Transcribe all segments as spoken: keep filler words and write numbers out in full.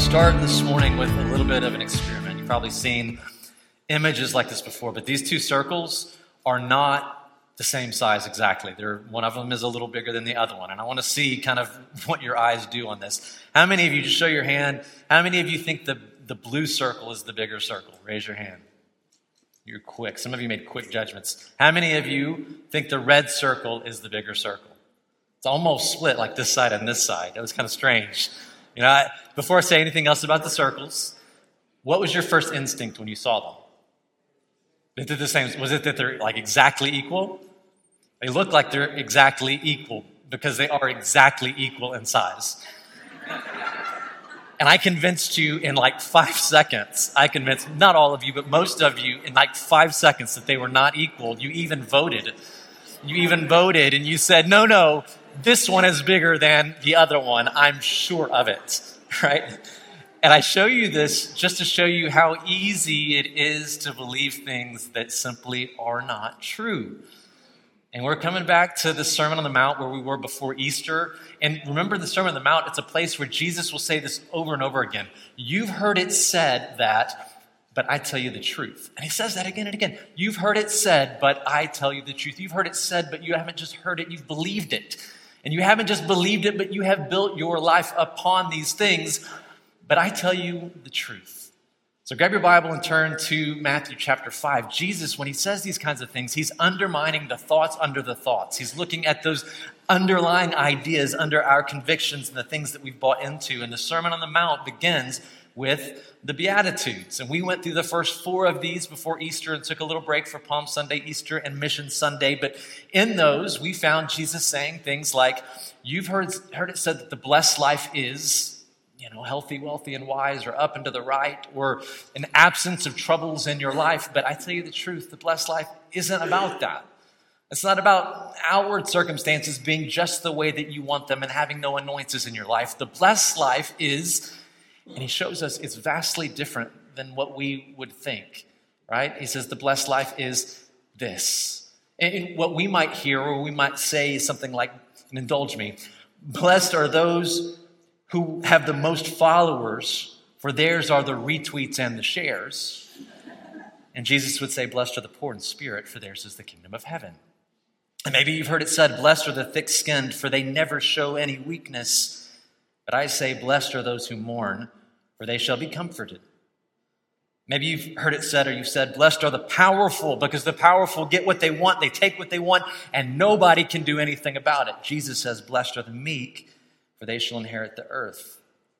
start this morning with a little bit of an experiment. You've probably seen images like this before, but these two circles are not the same size exactly. They're, one of them is a little bigger than the other one, and I want to see kind of what your eyes do on this. How many of you, just show your hand, how many of you think the, the blue circle is the bigger circle? Raise your hand. You're quick. Some of you made quick judgments. How many of you think the red circle is the bigger circle? It's almost split like this side and this side. That was kind of strange. You know, I, before I say anything else about the circles, what was your first instinct when you saw them? Is it the same? Was it that they're like exactly equal? They look like they're exactly equal because they are exactly equal in size. And I convinced you in like five seconds, I convinced not all of you, but most of you in like five seconds that they were not equal. You even voted. You even voted and you said, no, no, this one is bigger than the other one. I'm sure of it, right? And I show you this just to show you how easy it is to believe things that simply are not true. And we're coming back to the Sermon on the Mount where we were before Easter. And remember the Sermon on the Mount, it's a place where Jesus will say this over and over again. You've heard it said that, but I tell you the truth. And he says that again and again. You've heard it said, but I tell you the truth. You've heard it said, but you haven't just heard it, you've believed it. And you haven't just believed it, but you have built your life upon these things. But I tell you the truth. So grab your Bible and turn to Matthew chapter five. Jesus, when he says these kinds of things, he's undermining the thoughts under the thoughts. He's looking at those underlying ideas under our convictions and the things that we've bought into. And the Sermon on the Mount begins with the Beatitudes. And we went through the first four of these before Easter and took a little break for Palm Sunday, Easter, and Mission Sunday. But in those, we found Jesus saying things like, you've heard, heard it said that the blessed life is, you know, healthy, wealthy, and wise, or up and to the right, or an absence of troubles in your life. But I tell you the truth, the blessed life isn't about that. It's not about outward circumstances being just the way that you want them and having no annoyances in your life. The blessed life is, and he shows us it's vastly different than what we would think, right? He says the blessed life is this. And what we might hear or we might say something like, and indulge me, blessed are those who have the most followers, for theirs are the retweets and the shares. And Jesus would say, blessed are the poor in spirit, for theirs is the kingdom of heaven. And maybe you've heard it said, blessed are the thick-skinned, for they never show any weakness. But I say, blessed are those who mourn, for they shall be comforted. Maybe you've heard it said, or you've said, blessed are the powerful, because the powerful get what they want, they take what they want, and nobody can do anything about it. Jesus says, blessed are the meek, for they shall inherit the earth.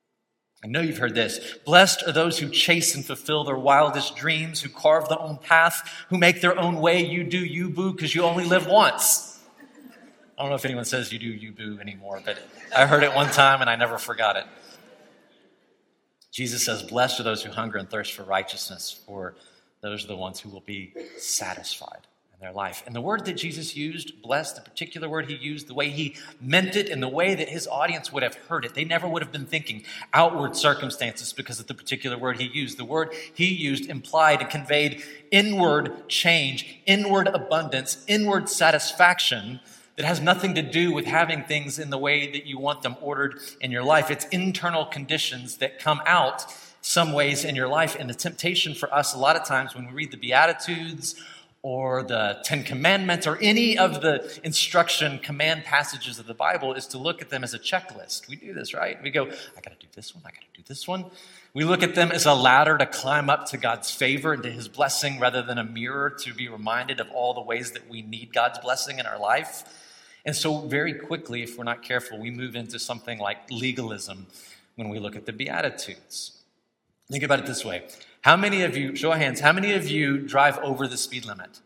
I know you've heard this. Blessed are those who chase and fulfill their wildest dreams, who carve their own path, who make their own way. You do you, boo, because you only live once. I don't know if anyone says you do you, boo anymore, but I heard it one time and I never forgot it. Jesus says, blessed are those who hunger and thirst for righteousness, for those are the ones who will be satisfied in their life. And the word that Jesus used, blessed, the particular word he used, the way he meant it and the way that his audience would have heard it, they never would have been thinking outward circumstances because of the particular word he used. The word he used implied and conveyed inward change, inward abundance, inward satisfaction that has nothing to do with having things in the way that you want them ordered in your life. It's internal conditions that come out some ways in your life. And the temptation for us a lot of times when we read the Beatitudes or the Ten Commandments or any of the instruction command passages of the Bible is to look at them as a checklist. We do this, right? We go, I got to do this one, I got to do this one. We look at them as a ladder to climb up to God's favor and to his blessing rather than a mirror to be reminded of all the ways that we need God's blessing in our life. And so very quickly, if we're not careful, we move into something like legalism when we look at the Beatitudes. Think about it this way. How many of you, show of hands, how many of you drive over the speed limit?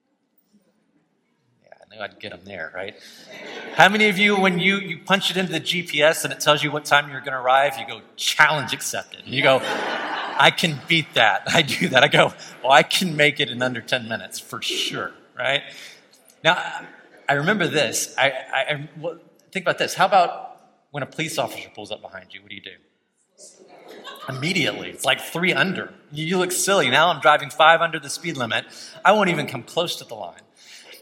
Yeah, I knew I'd get them there, right? How many of you, when you, you punch it into the G P S and it tells you what time you're going to arrive, you go, challenge accepted. And you go, I can beat that. I do that. I go, well, I can make it in under ten minutes for sure, right? Now, I remember this. I, I, I well, think about this. How about when a police officer pulls up behind you? What do you do? Immediately. It's like three under. You look silly. Now I'm driving five under the speed limit. I won't even come close to the line.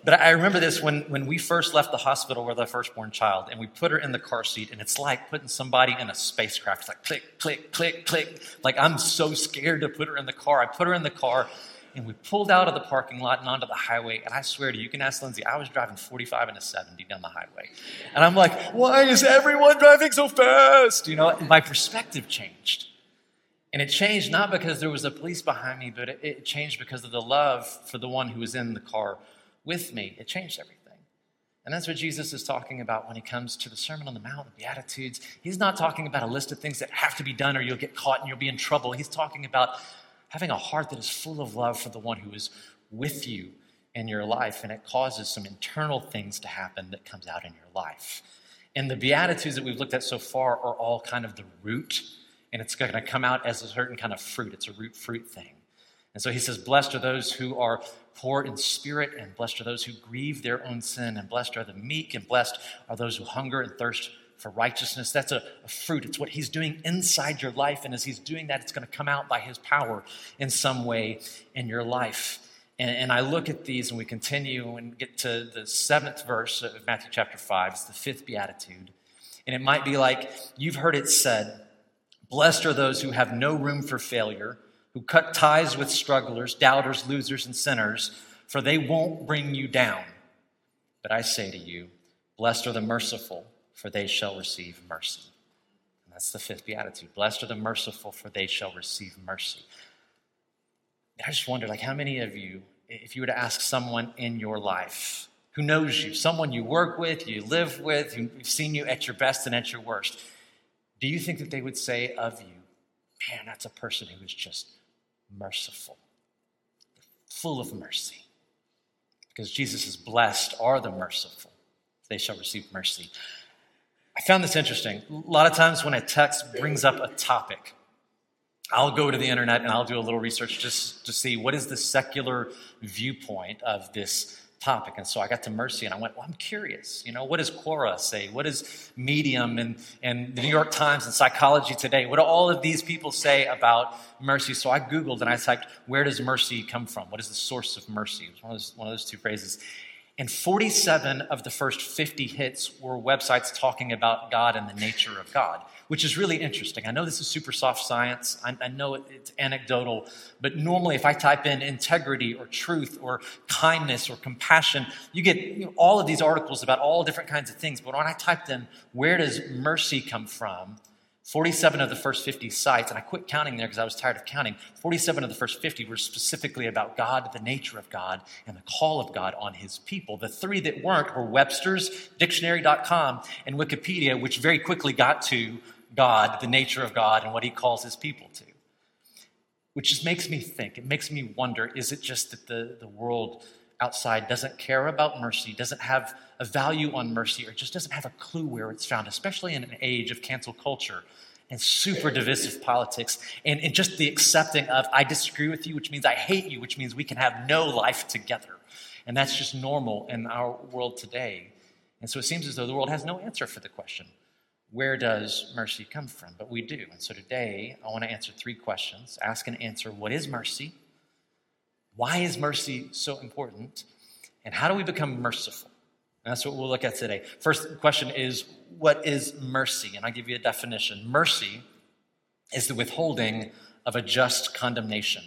But I remember this when, when we first left the hospital with our firstborn child, and we put her in the car seat, and it's like putting somebody in a spacecraft. It's like click, click, click, click. Like, I'm so scared to put her in the car. I put her in the car, and we pulled out of the parking lot and onto the highway. And I swear to you, you can ask Lindsay, I was driving forty-five and a seventy down the highway. And I'm like, why is everyone driving so fast? You know, my perspective changed. And it changed not because there was a police behind me, but it, it changed because of the love for the one who was in the car with me. It changed everything. And that's what Jesus is talking about when he comes to the Sermon on the Mount, the Beatitudes. He's not talking about a list of things that have to be done or you'll get caught and you'll be in trouble. He's talking about having a heart that is full of love for the one who is with you in your life, and it causes some internal things to happen that comes out in your life. And the Beatitudes that we've looked at so far are all kind of the root, and it's going to come out as a certain kind of fruit. It's a root fruit thing. And so he says, blessed are those who are poor in spirit, and blessed are those who grieve their own sin, and blessed are the meek, and blessed are those who hunger and thirst for righteousness. That's a, a fruit. It's what he's doing inside your life, and as he's doing that, it's going to come out by his power in some way in your life. And, and I look at these, and we continue and get to the seventh verse of Matthew chapter five. It's the fifth beatitude. And it might be like, you've heard it said, blessed are those who have no room for failure, who cut ties with strugglers, doubters, losers, and sinners, for they won't bring you down. But I say to you, blessed are the merciful, for they shall receive mercy. And that's the fifth beatitude. Blessed are the merciful, for they shall receive mercy. I just wonder, like, how many of you, if you were to ask someone in your life who knows you, someone you work with, you live with, who's seen you at your best and at your worst, do you think that they would say of you, man, that's a person who is just merciful, full of mercy? Because Jesus is blessed are the merciful, they shall receive mercy. I found this interesting. A lot of times when a text brings up a topic, I'll go to the internet and I'll do a little research just to see what is the secular viewpoint of this topic. And so I got to mercy and I went, well, I'm curious. You know, what does Quora say? What does Medium and, and the New York Times and Psychology Today, what do all of these people say about mercy? So I Googled and I typed, where does mercy come from? What is the source of mercy? It was one of those, one of those two phrases. And forty-seven of the first fifty hits were websites talking about God and the nature of God, which is really interesting. I know this is super soft science. I, I know it, it's anecdotal, but normally if I type in integrity or truth or kindness or compassion, you get you know, all of these articles about all different kinds of things. But when I typed in, where does mercy come from? forty-seven of the first fifty sites, and I quit counting there because I was tired of counting, forty-seven of the first fifty were specifically about God, the nature of God, and the call of God on his people. The three that weren't were Webster's, dictionary dot com, and Wikipedia, which very quickly got to God, the nature of God, and what he calls his people to. Which just makes me think, it makes me wonder, is it just that the, the world outside doesn't care about mercy, doesn't have a value on mercy, or just doesn't have a clue where it's found, especially in an age of cancel culture and super divisive politics, and, and just the accepting of, I disagree with you, which means I hate you, which means we can have no life together. And that's just normal in our world today. And so it seems as though the world has no answer for the question, where does mercy come from? But we do. And so today, I want to answer three questions. Ask and answer, what is mercy? Why is mercy so important? And how do we become merciful? And that's what we'll look at today. First question is, what is mercy? And I'll give you a definition. Mercy is the withholding of a just condemnation.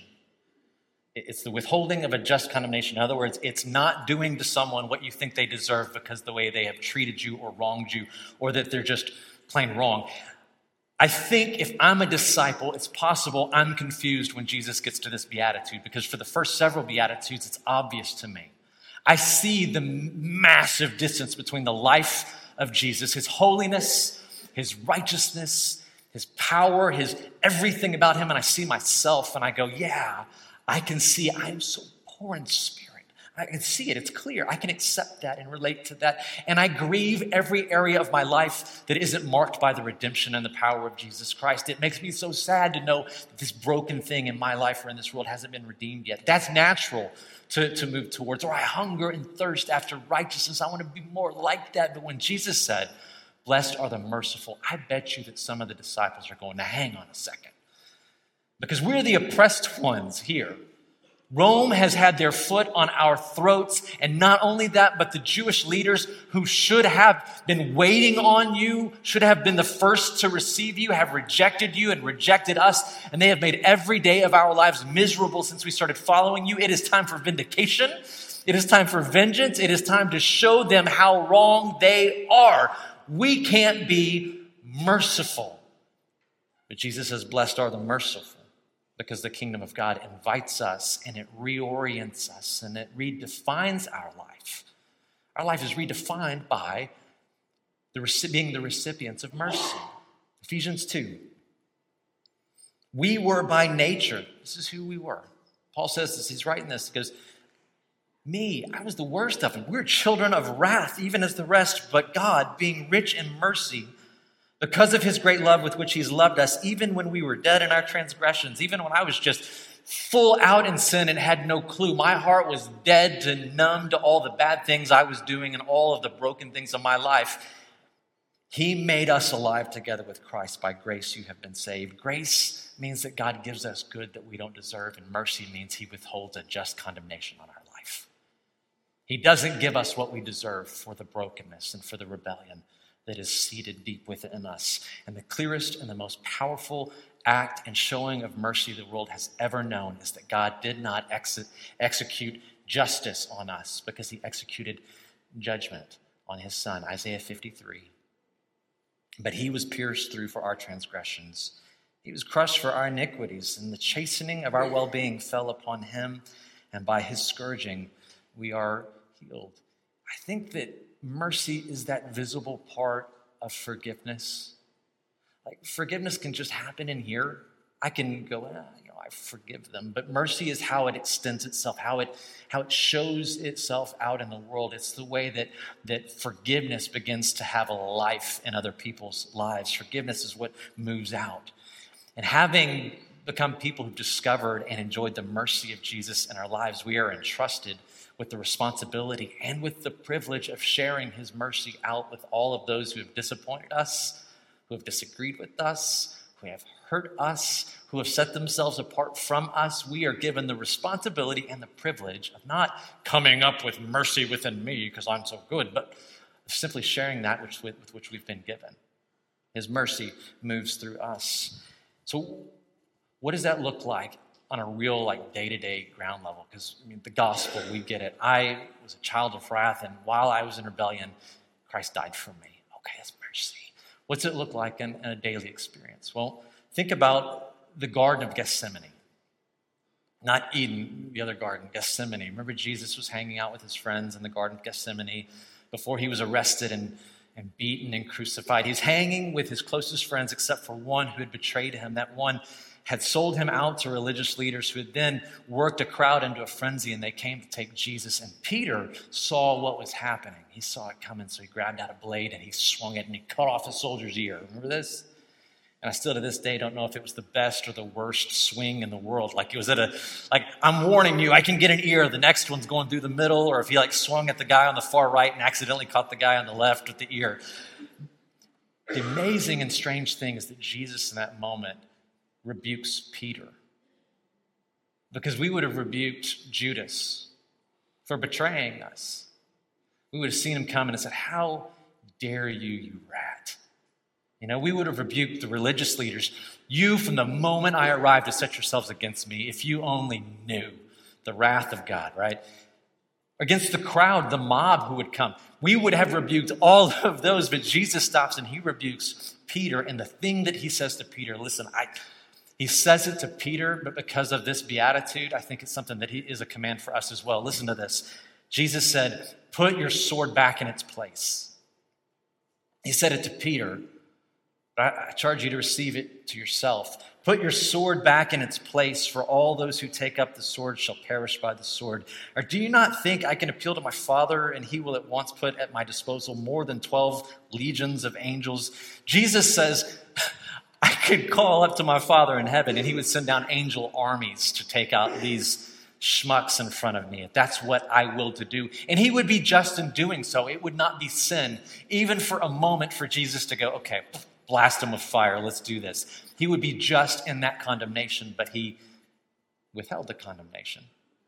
It's the withholding of a just condemnation. In other words, it's not doing to someone what you think they deserve because the way they have treated you or wronged you, or that they're just plain wrong. I think if I'm a disciple, it's possible I'm confused when Jesus gets to this beatitude, because for the first several beatitudes, it's obvious to me. I see the massive distance between the life of Jesus, his holiness, his righteousness, his power, his everything about him, and I see myself and I go, yeah, I can see I am so poor in spirit. I can see it. It's clear. I can accept that and relate to that. And I grieve every area of my life that isn't marked by the redemption and the power of Jesus Christ. It makes me so sad to know that this broken thing in my life or in this world hasn't been redeemed yet. That's natural to, to move towards. Or I hunger and thirst after righteousness. I want to be more like that. But when Jesus said, blessed are the merciful, I bet you that some of the disciples are going, now hang on a second. Because we're the oppressed ones here. Rome has had their foot on our throats. And not only that, but the Jewish leaders who should have been waiting on you, should have been the first to receive you, have rejected you and rejected us. And they have made every day of our lives miserable since we started following you. It is time for vindication. It is time for vengeance. It is time to show them how wrong they are. We can't be merciful. But Jesus says, blessed are the merciful, because the kingdom of God invites us and it reorients us and it redefines our life. Our life is redefined by the, being the recipients of mercy. Ephesians two. We were by nature, this is who we were. Paul says this, he's writing this, he goes, me, I was the worst of them. We were children of wrath, even as the rest, but God, being rich in mercy, because of his great love with which he's loved us, even when we were dead in our transgressions, even when I was just full out in sin and had no clue, my heart was dead to numb to all the bad things I was doing and all of the broken things of my life. He made us alive together with Christ. By grace you have been saved. Grace means that God gives us good that we don't deserve, and mercy means he withholds a just condemnation on our life. He doesn't give us what we deserve for the brokenness and for the rebellion that is seated deep within us. And the clearest and the most powerful act and showing of mercy the world has ever known is that God did not ex- execute justice on us, because he executed judgment on his son, Isaiah fifty-three. But he was pierced through for our transgressions. He was crushed for our iniquities, and the chastening of our well-being fell upon him, and by his scourging we are healed. I think that mercy is that visible part of forgiveness. Like, forgiveness can just happen in here. I can go, ah, you know, I forgive them. But mercy is how it extends itself, how it how it shows itself out in the world. It's the way that, that forgiveness begins to have a life in other people's lives. Forgiveness is what moves out. And having become people who've discovered and enjoyed the mercy of Jesus in our lives, we are entrusted with the responsibility and with the privilege of sharing his mercy out with all of those who have disappointed us, who have disagreed with us, who have hurt us, who have set themselves apart from us. We are given the responsibility and the privilege of not coming up with mercy within me because I'm so good, but simply sharing that which, with, with which we've been given. His mercy moves through us. So what does that look like on a real, like, day-to-day ground level? Because, I mean, the gospel, we get it. I was a child of wrath, and while I was in rebellion, Christ died for me. Okay, that's mercy. What's it look like in, in a daily experience? Well, think about the Garden of Gethsemane. Not Eden, the other garden, Gethsemane. Remember, Jesus was hanging out with his friends in the Garden of Gethsemane before he was arrested and, and beaten and crucified. He's hanging with his closest friends except for one who had betrayed him. That one had sold him out to religious leaders who had then worked a crowd into a frenzy, and they came to take Jesus. And Peter saw what was happening. He saw it coming, so he grabbed out a blade and he swung it and he cut off a soldier's ear. Remember this? And I still to this day don't know if it was the best or the worst swing in the world. Like, it was at a, like, I'm warning you, I can get an ear. The next one's going through the middle. Or if he like swung at the guy on the far right and accidentally caught the guy on the left with the ear. The amazing and strange thing is that Jesus in that moment rebukes Peter, because we would have rebuked Judas for betraying us. We would have seen him coming and said, how dare you, you rat? You know, we would have rebuked the religious leaders. You, from the moment I arrived, to set yourselves against me. If you only knew the wrath of God, right? Against the crowd, the mob who would come. We would have rebuked all of those, but Jesus stops and he rebukes Peter. And the thing that he says to Peter, listen, I... He says it to Peter, but because of this beatitude, I think it's something that he is a command for us as well. Listen to this. Jesus said, put your sword back in its place. He said it to Peter, but I, I charge you to receive it to yourself. Put your sword back in its place, for all those who take up the sword shall perish by the sword. Or do you not think I can appeal to my Father, and he will at once put at my disposal more than twelve legions of angels? Jesus says, I could call up to my Father in heaven and he would send down angel armies to take out these schmucks in front of me. That's what I will to do. And he would be just in doing so. It would not be sin, even for a moment, for Jesus to go, okay, blast him with fire. Let's do this. He would be just in that condemnation, but he withheld the condemnation.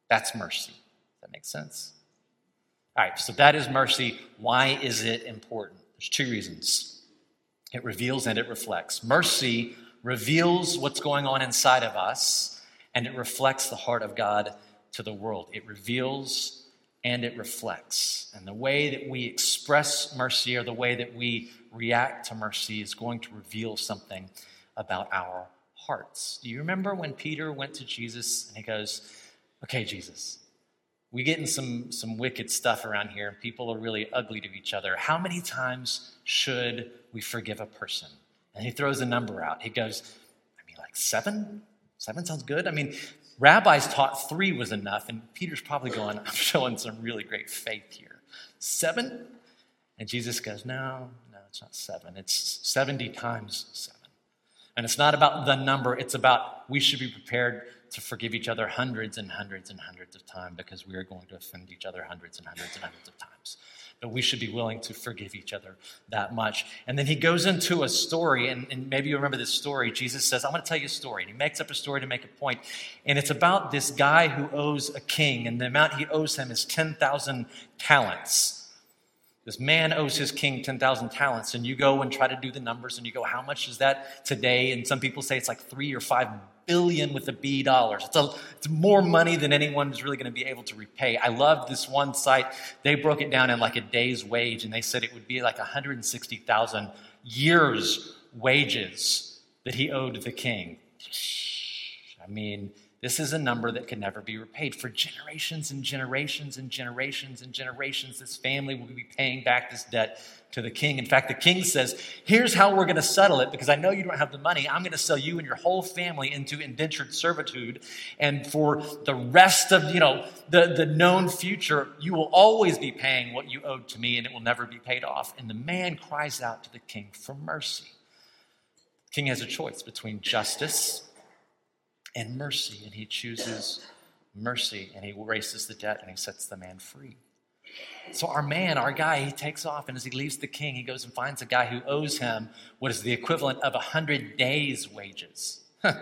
That's mercy. Does that make sense? All right, so that is mercy. Why is it important? There's two reasons. It reveals and it reflects. Mercy reveals what's going on inside of us, and it reflects the heart of God to the world. It reveals and it reflects. And the way that we express mercy or the way that we react to mercy is going to reveal something about our hearts. Do you remember when Peter went to Jesus and he goes, okay, Jesus, we getting some, some wicked stuff around here. People are really ugly to each other. How many times should we forgive a person? And he throws a number out. He goes, I mean, like seven? Seven sounds good. I mean, rabbis taught three was enough, and Peter's probably going, I'm showing some really great faith here. Seven? And Jesus goes, no, no, it's not seven. It's seventy times seven. And it's not about the number. It's about we should be prepared to forgive each other hundreds and hundreds and hundreds of times because we are going to offend each other hundreds and hundreds and hundreds of times. But we should be willing to forgive each other that much. And then he goes into a story, and, and maybe you remember this story. Jesus says, I'm going to tell you a story. And he makes up a story to make a point. And it's about this guy who owes a king, and the amount he owes him is ten thousand talents. This man owes his king ten thousand talents, and you go and try to do the numbers, and you go, how much is that today? And some people say it's like three or five billion with a B dollars. It's, a, it's more money than anyone is really going to be able to repay. I love this one site. They broke it down in like a day's wage, and they said it would be like one hundred sixty thousand years' wages that he owed the king. I mean, this is a number that can never be repaid. For generations and generations and generations and generations, this family will be paying back this debt to the king. In fact, the king says, here's how we're going to settle it, because I know you don't have the money. I'm going to sell you and your whole family into indentured servitude. And for the rest of, you know, the, the known future, you will always be paying what you owed to me, and it will never be paid off. And the man cries out to the king for mercy. The king has a choice between justice and mercy, and he chooses mercy, and he erases the debt, and he sets the man free. So our man, our guy, he takes off, and as he leaves the king, he goes and finds a guy who owes him what is the equivalent of a hundred days' wages. And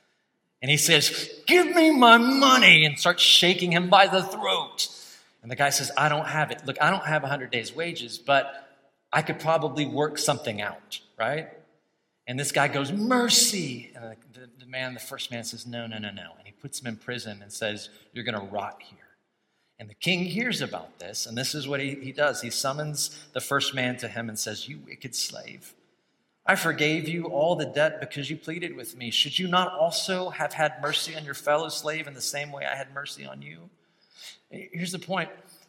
he says, give me my money, and starts shaking him by the throat. And the guy says, I don't have it. Look, I don't have a hundred days' wages, but I could probably work something out, right? And this guy goes, mercy. And the, the man, the first man says, no, no, no, no. And he puts him in prison and says, you're going to rot here. And the king hears about this, and this is what he, he does. He summons the first man to him and says, you wicked slave, I forgave you all the debt because you pleaded with me. Should you not also have had mercy on your fellow slave in the same way I had mercy on you? Here's the point.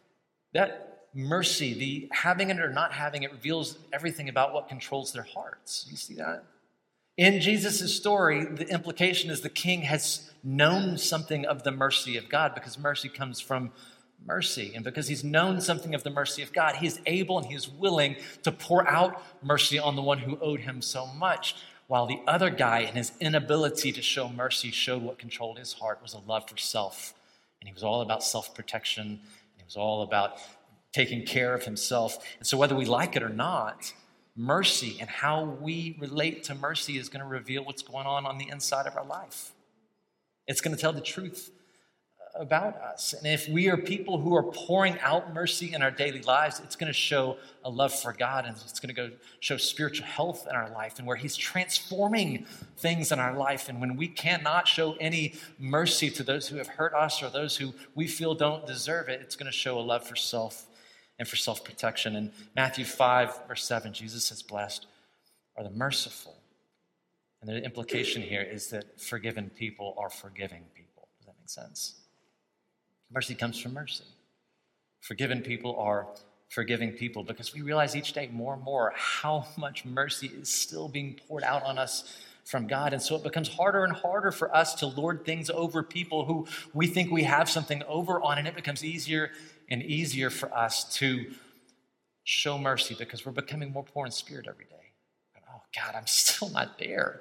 That mercy, the having it or not having it, reveals everything about what controls their hearts. You see that? In Jesus' story, the implication is the king has known something of the mercy of God, because mercy comes from mercy. And because he's known something of the mercy of God, he is able and he is willing to pour out mercy on the one who owed him so much, while the other guy, in his inability to show mercy, showed what controlled his heart was a love for self. And he was all about self-protection. And he was all about taking care of himself. And so whether we like it or not, mercy and how we relate to mercy is going to reveal what's going on on the inside of our life. It's going to tell the truth about us. And if we are people who are pouring out mercy in our daily lives, it's going to show a love for God, and it's going to go show spiritual health in our life, and where he's transforming things in our life. And when we cannot show any mercy to those who have hurt us or those who we feel don't deserve it, it's going to show a love for self and for self-protection. In Matthew five, verse seven, Jesus says, blessed are the merciful. And the implication here is that forgiven people are forgiving people. Does that make sense? Mercy comes from mercy. Forgiven people are forgiving people, because we realize each day more and more how much mercy is still being poured out on us from God. And so it becomes harder and harder for us to lord things over people who we think we have something over on, and it becomes easier and easier for us to show mercy because we're becoming more poor in spirit every day. But, oh God, I'm still not there.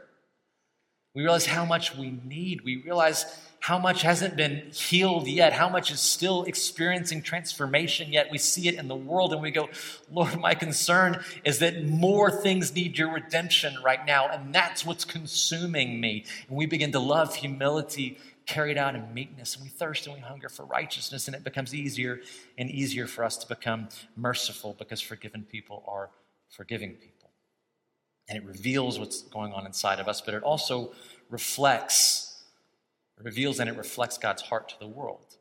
We realize how much we need. We realize how much hasn't been healed yet, how much is still experiencing transformation yet. We see it in the world and we go, Lord, my concern is that more things need your redemption right now, and that's what's consuming me. And we begin to love humility carried out in meekness, and we thirst and we hunger for righteousness, and it becomes easier and easier for us to become merciful because forgiven people are forgiving people. And it reveals what's going on inside of us, but it also reflects, it reveals and it reflects God's heart to the world.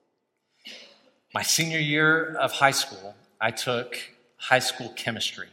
My senior year of high school, I took high school chemistry.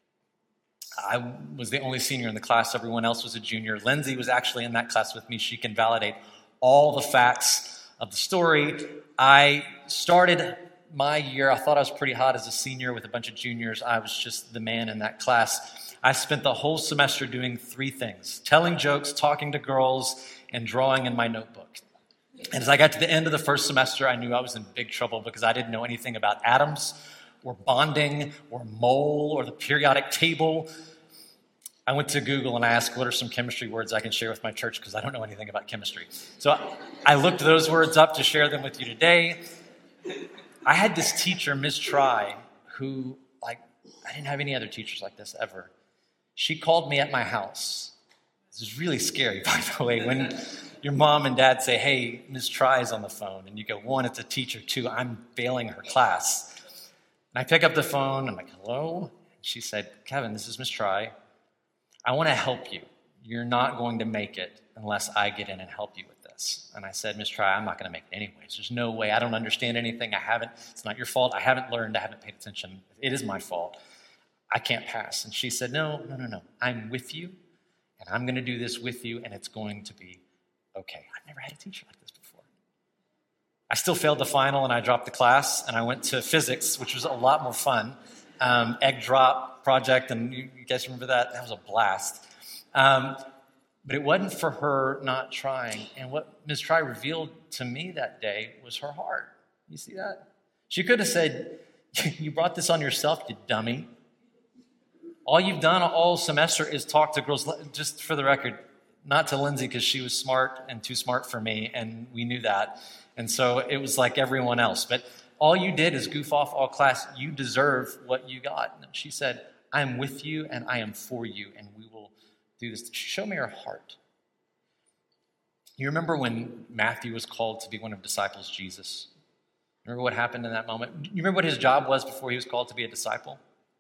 I was the only senior in the class. Everyone else was a junior. Lindsay was actually in that class with me. She can validate all the facts of the story. I started my year, I thought I was pretty hot as a senior with a bunch of juniors. I was just the man in that class. I spent the whole semester doing three things: telling jokes, talking to girls, and drawing in my notebook. And as I got to the end of the first semester, I knew I was in big trouble because I didn't know anything about atoms or bonding, or mole, or the periodic table. I went to Google and I asked, what are some chemistry words I can share with my church, because I don't know anything about chemistry. So I looked those words up to share them with you today. I had this teacher, Miz Try, who, like, I didn't have any other teachers like this ever. She called me at my house. This is really scary, by the way, when your mom and dad say, hey, Miz Try is on the phone, and you go, one, it's a teacher, two, I'm failing her class. And I pick up the phone, I'm like, hello? And she said, Kevin, this is Miz Try. I want to help you. You're not going to make it unless I get in and help you with this. And I said, Miz Try, I'm not going to make it anyways. There's no way. I don't understand anything. I haven't. It's not your fault. I haven't learned. I haven't paid attention. It is my fault. I can't pass. And she said, no, no, no, no. I'm with you, and I'm going to do this with you, and it's going to be okay. I've never had a teacher like this before. I still failed the final, and I dropped the class, and I went to physics, which was a lot more fun. Um, egg drop project, and you, you guys remember that? That was a blast. Um, but it wasn't for her not trying. And what Miz Try revealed to me that day was her heart. You see that? She could have said, you brought this on yourself, you dummy. All you've done all semester is talk to girls. Just for the record, not to Lindsay, because she was smart and too smart for me, and we knew that. And so it was like everyone else. But all you did is goof off all class. You deserve what you got. And she said, I'm with you and I am for you, and we will do this. She showed me her heart. You remember when Matthew was called to be one of the disciples of Jesus? Remember what happened in that moment? You remember what his job was before he was called to be a disciple?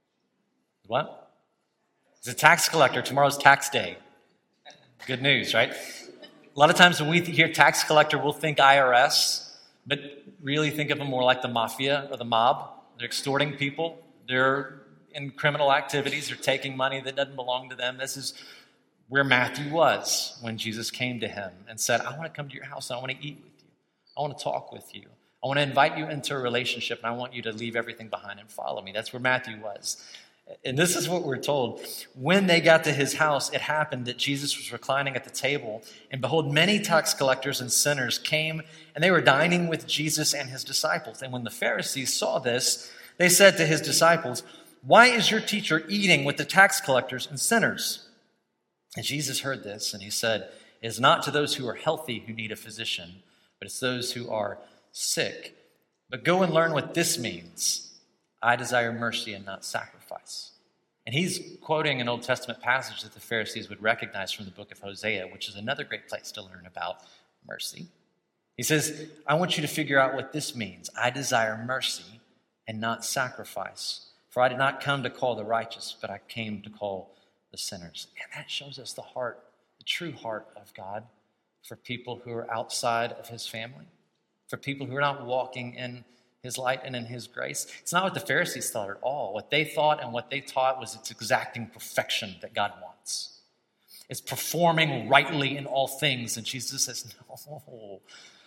What? He's a tax collector. Tomorrow's tax day. Good news, right? A lot of times when we hear tax collector, we'll think I R S, but really think of them more like the mafia or the mob. They're extorting people. They're in criminal activities. They're taking money that doesn't belong to them. This is where Matthew was when Jesus came to him and said, I want to come to your house. I want to eat with you. I want to talk with you. I want to invite you into a relationship, and I want you to leave everything behind and follow me. That's where Matthew was. And this is what we're told. When they got to his house, it happened that Jesus was reclining at the table, and behold, many tax collectors and sinners came, and they were dining with Jesus and his disciples. And when the Pharisees saw this, they said to his disciples, why is your teacher eating with the tax collectors and sinners? And Jesus heard this, and he said, it is not to those who are healthy who need a physician, but it's those who are sick. But go and learn what this means. I desire mercy and not sacrifice. And he's quoting an Old Testament passage that the Pharisees would recognize from the book of Hosea, which is another great place to learn about mercy. He says, I want you to figure out what this means. I desire mercy and not sacrifice. For I did not come to call the righteous, but I came to call the sinners. And that shows us the heart, the true heart of God for people who are outside of his family, for people who are not walking in his light and in his grace. It's not what the Pharisees thought at all. What they thought and what they taught was it's exacting perfection that God wants. It's performing rightly in all things. And Jesus says, no,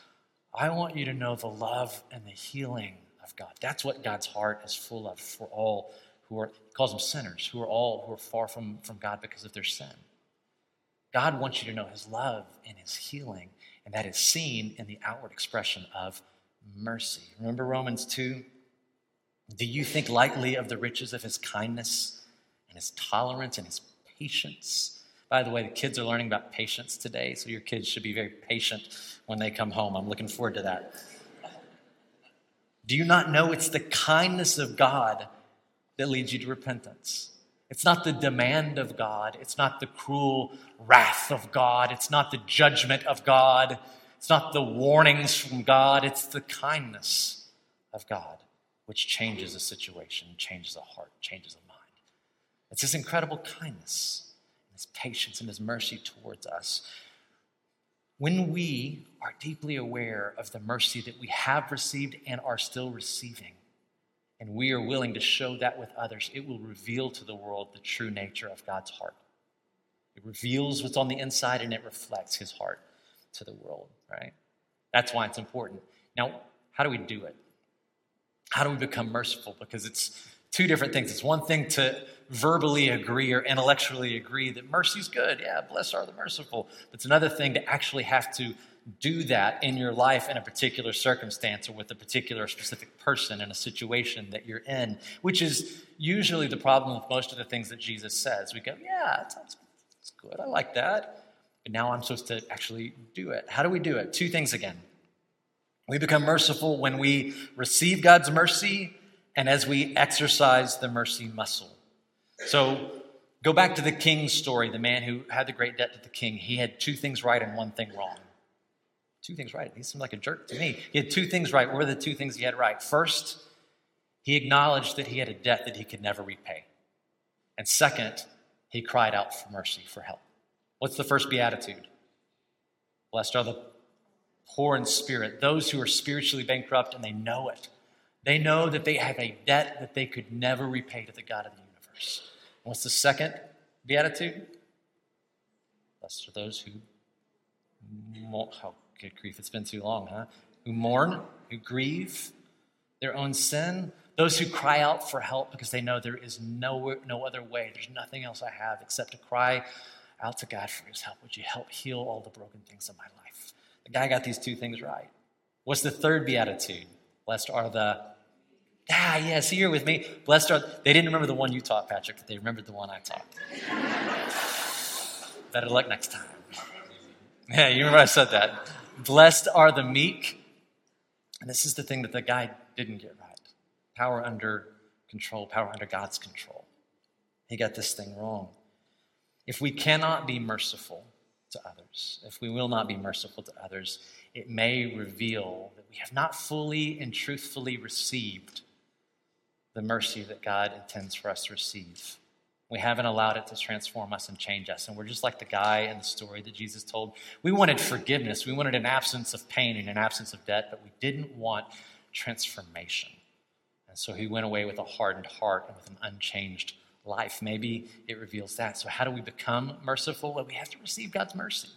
I want you to know the love and the healing of God. That's what God's heart is full of for all who are, he calls them sinners, who are all who are far from, from God because of their sin. God wants you to know his love and his healing, and that is seen in the outward expression of mercy. Remember Romans two? Do you think lightly of the riches of his kindness and his tolerance and his patience? By the way, the kids are learning about patience today, so your kids should be very patient when they come home. I'm looking forward to that. Do you not know it's the kindness of God that leads you to repentance? It's not the demand of God. It's not the cruel wrath of God. It's not the judgment of God. it's not the warnings from God, it's the kindness of God, which changes a situation, changes a heart, changes a mind. It's his incredible kindness, his patience, and his mercy towards us. When we are deeply aware of the mercy that we have received and are still receiving, and we are willing to show that with others, it will reveal to the world the true nature of God's heart. It reveals what's on the inside and it reflects his heart to the world, right? That's why it's important. Now, how do we do it? How do we become merciful? Because it's two different things. It's one thing to verbally agree or intellectually agree that mercy's good. Yeah, blessed are the merciful. But it's another thing to actually have to do that in your life in a particular circumstance or with a particular specific person in a situation that you're in, which is usually the problem with most of the things that Jesus says. We go, yeah, that sounds good. I like that. But now I'm supposed to actually do it. How do we do it? Two things again. We become merciful when we receive God's mercy and as we exercise the mercy muscle. So go back to the king's story, the man who had the great debt to the king. He had two things right and one thing wrong. Two things right. He seemed like a jerk to me. He had two things right. What were the two things he had right? First, he acknowledged that he had a debt that he could never repay. And second, he cried out for mercy, for help. What's the first beatitude? Blessed are the poor in spirit, those who are spiritually bankrupt and they know it. They know that they have a debt that they could never repay to the God of the universe. And what's the second beatitude? Blessed are those who, oh, good grief, it's been too long, huh? Who mourn, who grieve their own sin, those who cry out for help because they know there is no, no other way. There's nothing else I have except to cry out to God for his help. Would you help heal all the broken things in my life? The guy got these two things right. What's the third beatitude? Blessed are the, ah, yeah, see, you're with me. Blessed are, they didn't remember the one you taught, Patrick, but they remembered the one I taught. Better luck next time. Yeah, you remember I said that. Blessed are the meek. And this is the thing that the guy didn't get right. Power under control, power under God's control. He got this thing wrong. If we cannot be merciful to others, if we will not be merciful to others, it may reveal that we have not fully and truthfully received the mercy that God intends for us to receive. We haven't allowed it to transform us and change us. And we're just like the guy in the story that Jesus told. We wanted forgiveness. We wanted an absence of pain and an absence of debt, but we didn't want transformation. And so he went away with a hardened heart and with an unchanged life. Maybe it reveals that. So how do we become merciful? Well, we have to receive God's mercy.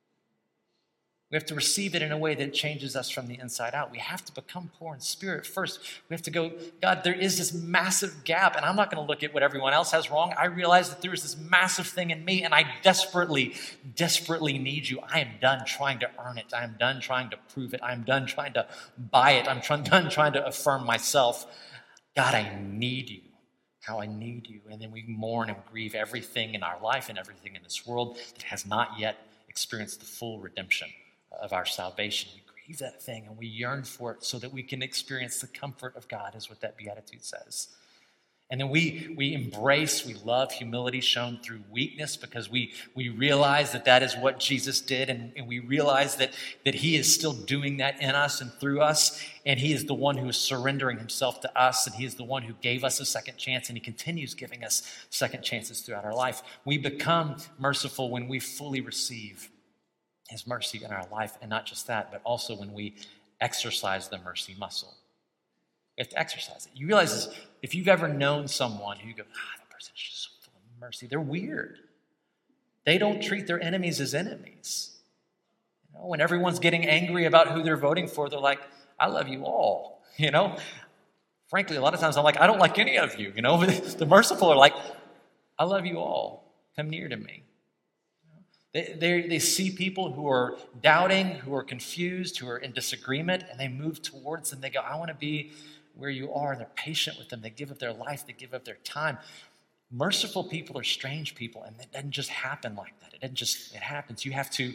We have to receive it in a way that changes us from the inside out. We have to become poor in spirit first. We have to go, God, there is this massive gap, and I'm not going to look at what everyone else has wrong. I realize that there is this massive thing in me, and I desperately, desperately need you. I am done trying to earn it. I am done trying to prove it. I am done trying to buy it. I'm trying, done trying to affirm myself. God, I need you. How I need you. And then we mourn and grieve everything in our life and everything in this world that has not yet experienced the full redemption of our salvation. We grieve that thing and we yearn for it so that we can experience the comfort of God, is what that beatitude says. And then we we embrace, we love humility shown through weakness, because we we realize that that is what Jesus did, and, and we realize that, that he is still doing that in us and through us, and he is the one who is surrendering himself to us, and he is the one who gave us a second chance, and he continues giving us second chances throughout our life. We become merciful when we fully receive his mercy in our life, and not just that, but also when we exercise the mercy muscle. We have to exercise it. You realize this, if you've ever known someone who you go, ah, that person's just so full of mercy, they're weird. They don't treat their enemies as enemies. You know, when everyone's getting angry about who they're voting for, they're like, I love you all. You know, frankly, a lot of times I'm like, I don't like any of you. You know, the merciful are like, I love you all. Come near to me. They, they, they see people who are doubting, who are confused, who are in disagreement, and they move towards them. They go, I want to be where you are. And they're patient with them. They give up their life. They give up their time. Merciful people are strange people, and it doesn't just happen like that. It doesn't just, it happens. You have to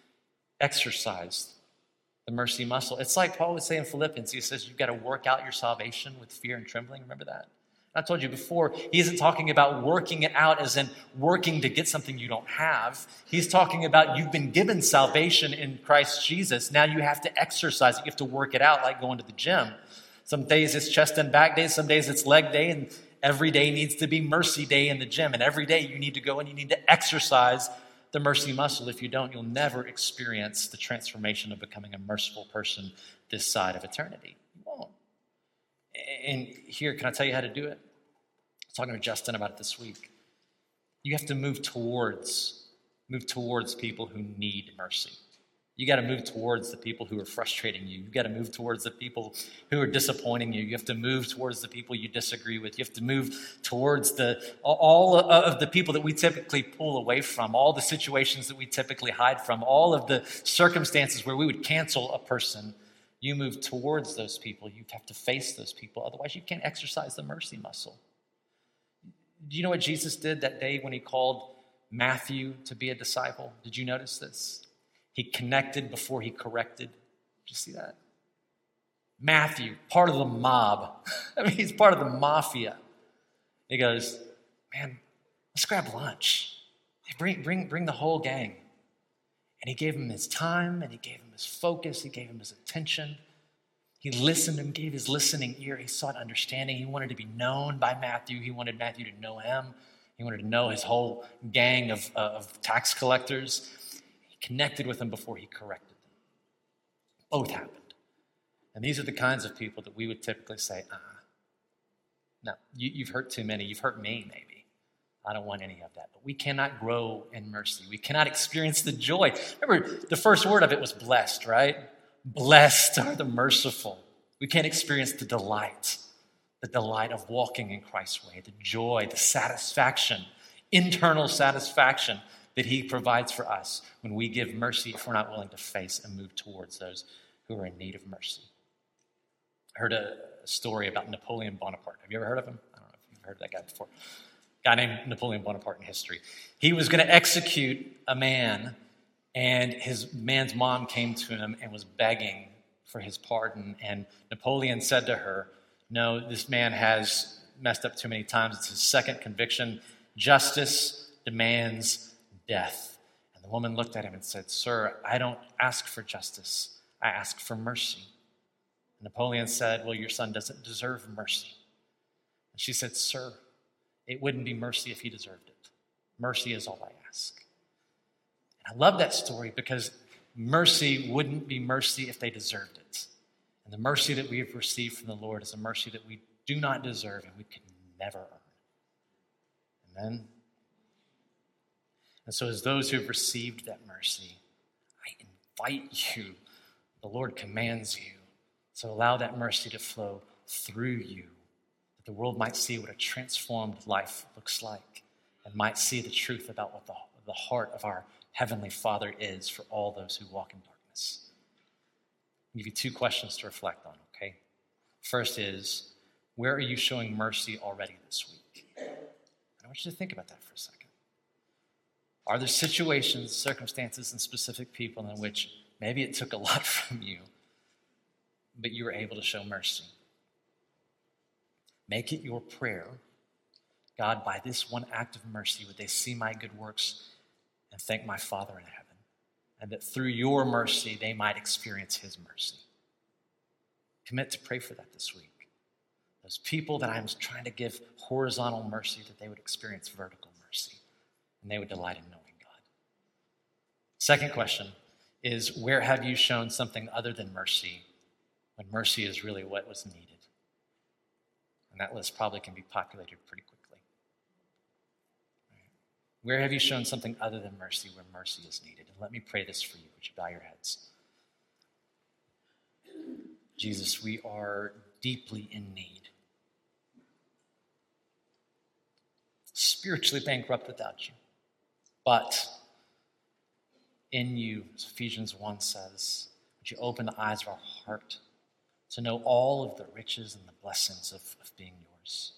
exercise the mercy muscle. It's like Paul would say in Philippians. He says, you've got to work out your salvation with fear and trembling. Remember that? I told you before, he isn't talking about working it out as in working to get something you don't have. He's talking about you've been given salvation in Christ Jesus. Now you have to exercise it. You have to work it out like going to the gym. Some days it's chest and back days. Some days it's leg day. And every day needs to be mercy day in the gym. And every day you need to go and you need to exercise the mercy muscle. If you don't, you'll never experience the transformation of becoming a merciful person this side of eternity. You won't. And here, can I tell you how to do it? I was talking to Justin about it this week. You have to move towards, move towards people who need mercy. You got to move towards the people who are frustrating you. You got to move towards the people who are disappointing you. You have to move towards the people you disagree with. You have to move towards the all of the people that we typically pull away from, all the situations that we typically hide from, all of the circumstances where we would cancel a person. You move towards those people. You have to face those people. Otherwise, you can't exercise the mercy muscle. Do you know what Jesus did that day when he called Matthew to be a disciple? Did you notice this? He connected before he corrected. Did you see that? Matthew, part of the mob. I mean, he's part of the mafia. He goes, man, let's grab lunch. Bring, bring, bring the whole gang. And he gave him his time, and he gave him his focus, he gave him his attention. He listened and gave his listening ear. He sought understanding. He wanted to be known by Matthew. He wanted Matthew to know him. He wanted to know his whole gang of, uh, of tax collectors. He connected with them before he corrected them. Both happened. And these are the kinds of people that we would typically say, uh-uh. No, you, you've hurt too many. You've hurt me, maybe. I don't want any of that. But we cannot grow in mercy. We cannot experience the joy. Remember, the first word of it was blessed, right? Blessed are the merciful. We can't experience the delight, the delight of walking in Christ's way, the joy, the satisfaction, internal satisfaction that he provides for us when we give mercy if we're not willing to face and move towards those who are in need of mercy. I heard a story about Napoleon Bonaparte. Have you ever heard of him? I don't know if you've heard of that guy before. Guy named Napoleon Bonaparte in history. He was going to execute a man, and his man's mom came to him and was begging for his pardon. And Napoleon said to her, no, this man has messed up too many times. It's his second conviction. Justice demands death. And the woman looked at him and said, sir, I don't ask for justice. I ask for mercy. And Napoleon said, well, your son doesn't deserve mercy. And she said, sir, it wouldn't be mercy if he deserved it. Mercy is all I ask. And I love that story because mercy wouldn't be mercy if they deserved it. And the mercy that we have received from the Lord is a mercy that we do not deserve and we could never earn. Amen? And so as those who have received that mercy, I invite you, the Lord commands you, to allow that mercy to flow through you, that the world might see what a transformed life looks like and might see the truth about what the, the heart of our Heavenly Father is for all those who walk in darkness. I'll give you two questions to reflect on, okay? First is, where are you showing mercy already this week? I want you to think about that for a second. Are there situations, circumstances, and specific people in which maybe it took a lot from you, but you were able to show mercy? Make it your prayer, God, by this one act of mercy, would they see my good works and thank my Father in heaven, and that through your mercy, they might experience his mercy. Commit to pray for that this week. Those people that I'm trying to give horizontal mercy, that they would experience vertical mercy, and they would delight in knowing God. Second question is, where have you shown something other than mercy when mercy is really what was needed? And that list probably can be populated pretty quickly. Where have you shown something other than mercy where mercy is needed? And let me pray this for you. Would you bow your heads? Jesus, we are deeply in need. Spiritually bankrupt without you. But in you, as Ephesians one says, would you open the eyes of our heart to know all of the riches and the blessings of, of being yours.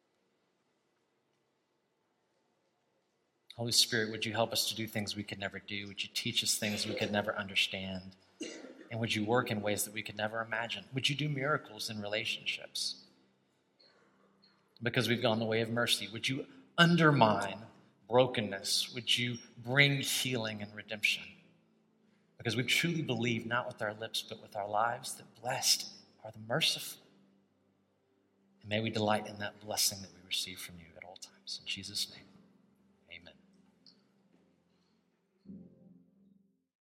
Holy Spirit, would you help us to do things we could never do? Would you teach us things we could never understand? And would you work in ways that we could never imagine? Would you do miracles in relationships? because we've gone the way of mercy. Would you undermine brokenness? Would you bring healing and redemption? Because we truly believe, not with our lips, but with our lives, that blessed are the merciful. And may we delight in that blessing that we receive from you at all times. In Jesus' name.